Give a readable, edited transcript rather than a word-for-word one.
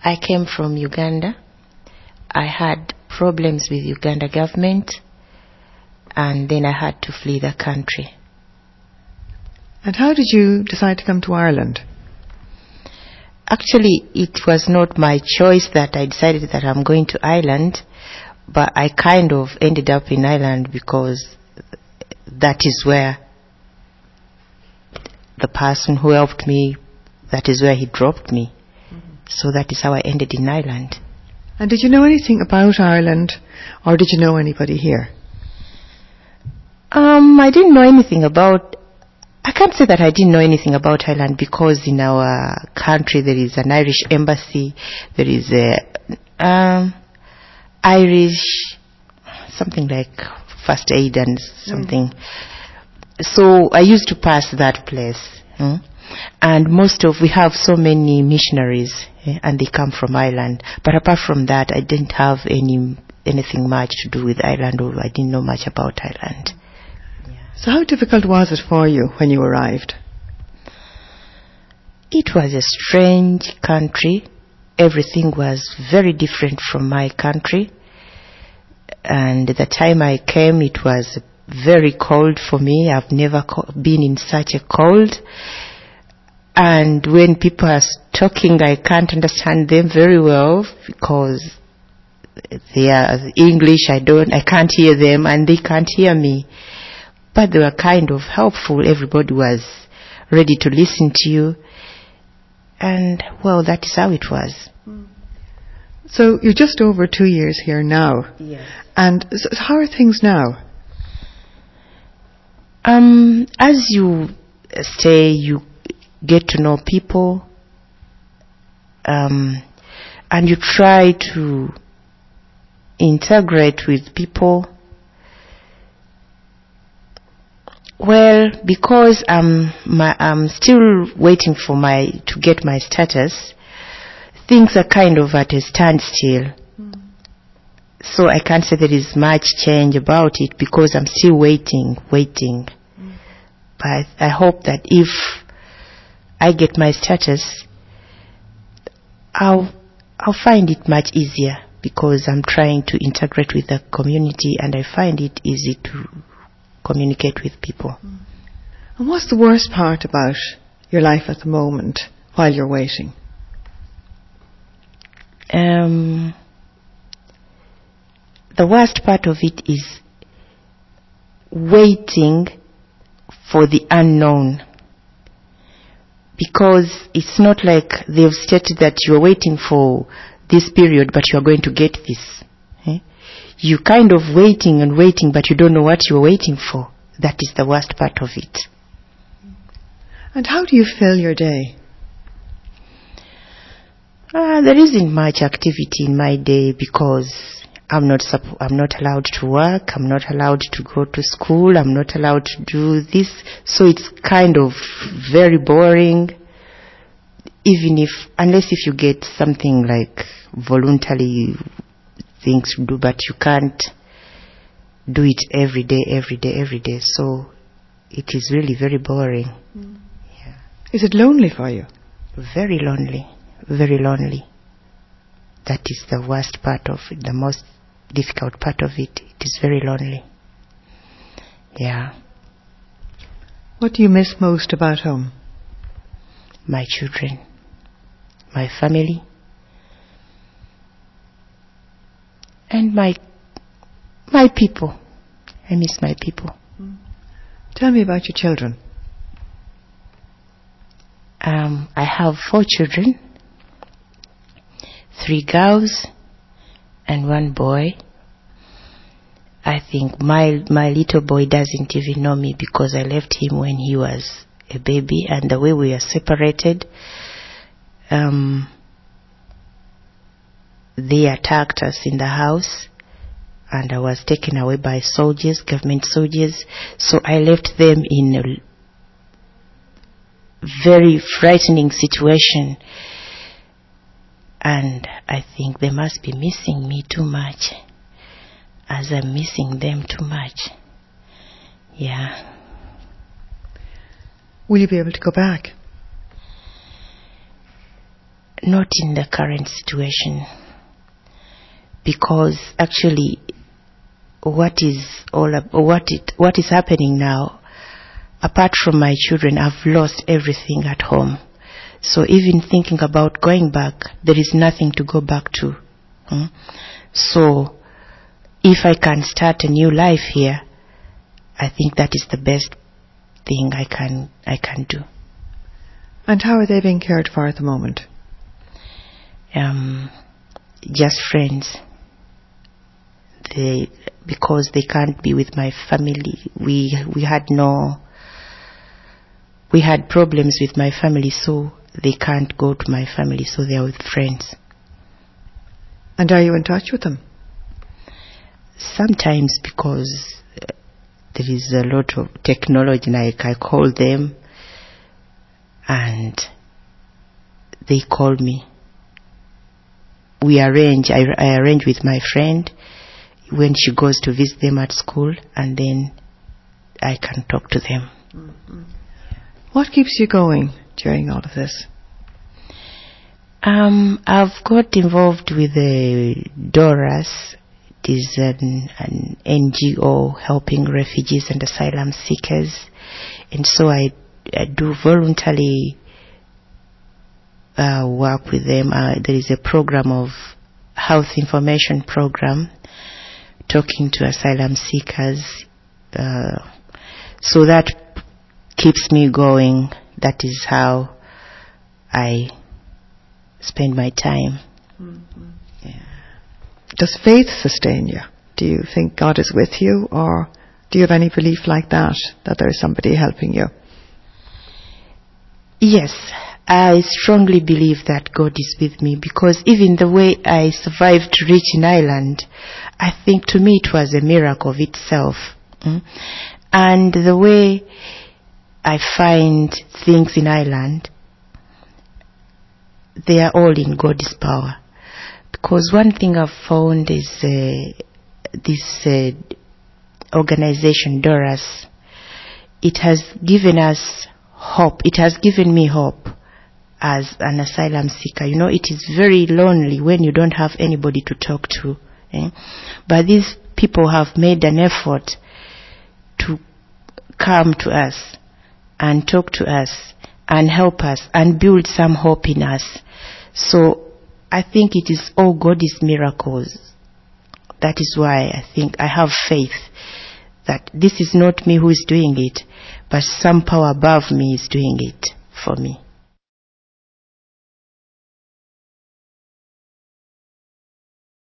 I came from Uganda. I had problems with Uganda government, and then I had to flee the country. And how did you decide to come to Ireland? Actually, it was not my choice that I decided that I'm going to Ireland, but I kind of ended up in Ireland because that is where the person who helped me, that is where he dropped me. So that is how I ended in Ireland. And did you know anything about Ireland, or did you know anybody here? I didn't know anything about... I can't say that I didn't know anything about Ireland, because in our country there is an Irish embassy, there is a Irish, something like first aid and something. So I used to pass that place. And we have so many missionaries, and they come from Ireland. But apart from that, I didn't have anything much to do with Ireland, or I didn't know much about Ireland. So how difficult was it for you when you arrived? It was a strange country. Everything was very different from my country. And the time I came, it was very cold for me. I've never been in such a cold. And when people are talking, I can't understand them very well because they are English. I can't hear them, and they can't hear me. But they were kind of helpful. Everybody was ready to listen to you. And, well, that is how it was. So you're just over 2 years here now. Yes. And so how are things now? As you stay, you get to know people, and you try to integrate with people. Well, because I'm still waiting for to get my status, things are kind of at a standstill. So I can't say there is much change about it because I'm still waiting. But I hope that if I get my status, I'll find it much easier because I'm trying to integrate with the community, and I find it easy to communicate with people. And what's the worst part about your life at the moment while you're waiting? The worst part of it is waiting for the unknown, because it's not like they've stated that you're waiting for this period but you're going to get this. You're kind of waiting and waiting, but you don't know what you're waiting for. That is the worst part of it. And how do you fill your day? There isn't much activity in my day because I'm not allowed to work, I'm not allowed to go to school, I'm not allowed to do this. So it's kind of very boring, unless if you get something like voluntarily things to do, but you can't do it every day. So it is really very boring. Yeah. Is it lonely for you? Very lonely. That is the worst part of it, the most difficult part of it. It is very lonely. Yeah. What do you miss most about home? My children, my family, and my people. I miss my people. Tell me about your children. I have 4 children, 3 girls and 1 boy. I think my little boy doesn't even know me because I left him when he was a baby, and the way we are separated, they attacked us in the house, and I was taken away by soldiers, government soldiers. So I left them in a very frightening situation, and I think they must be missing me too much, as I'm missing them too much. Yeah. Will you be able to go back? Not in the current situation, because actually what is happening now, apart from my children, I've lost everything at home. So even thinking about going back, there is nothing to go back to. So if I can start a new life here, I think that is the best thing I can do. And how are they being cared for at the moment? Just friends. Because they can't be with my family. We had problems with my family, so they can't go to my family, so they are with friends. And are you in touch with them? Sometimes, because there is a lot of technology, like I call them and they call me. I arrange with my friend when she goes to visit them at school, and then I can talk to them. Mm-hmm. What keeps you going during all of this? I've got involved with the DORAS. It is an NGO helping refugees and asylum seekers, and so I do voluntarily work with them. There is a program of health information program talking to asylum seekers, so that keeps me going. That is how I spend my time. Mm-hmm. Yeah. Does faith sustain you? Do you think God is with you, or do you have any belief like that there is somebody helping you? Yes, I strongly believe that God is with me, because even the way I survived to reach in Ireland, I think to me it was a miracle of itself. And the way I find things in Ireland, they are all in God's power. Because one thing I've found is this organization, DORAS, it has given us hope. It has given me hope as an asylum seeker. You know, it is very lonely when you don't have anybody to talk to. But these people have made an effort to come to us and talk to us and help us and build some hope in us. So I think it is all God's miracles. That is why I think I have faith that this is not me who is doing it, but some power above me is doing it for me.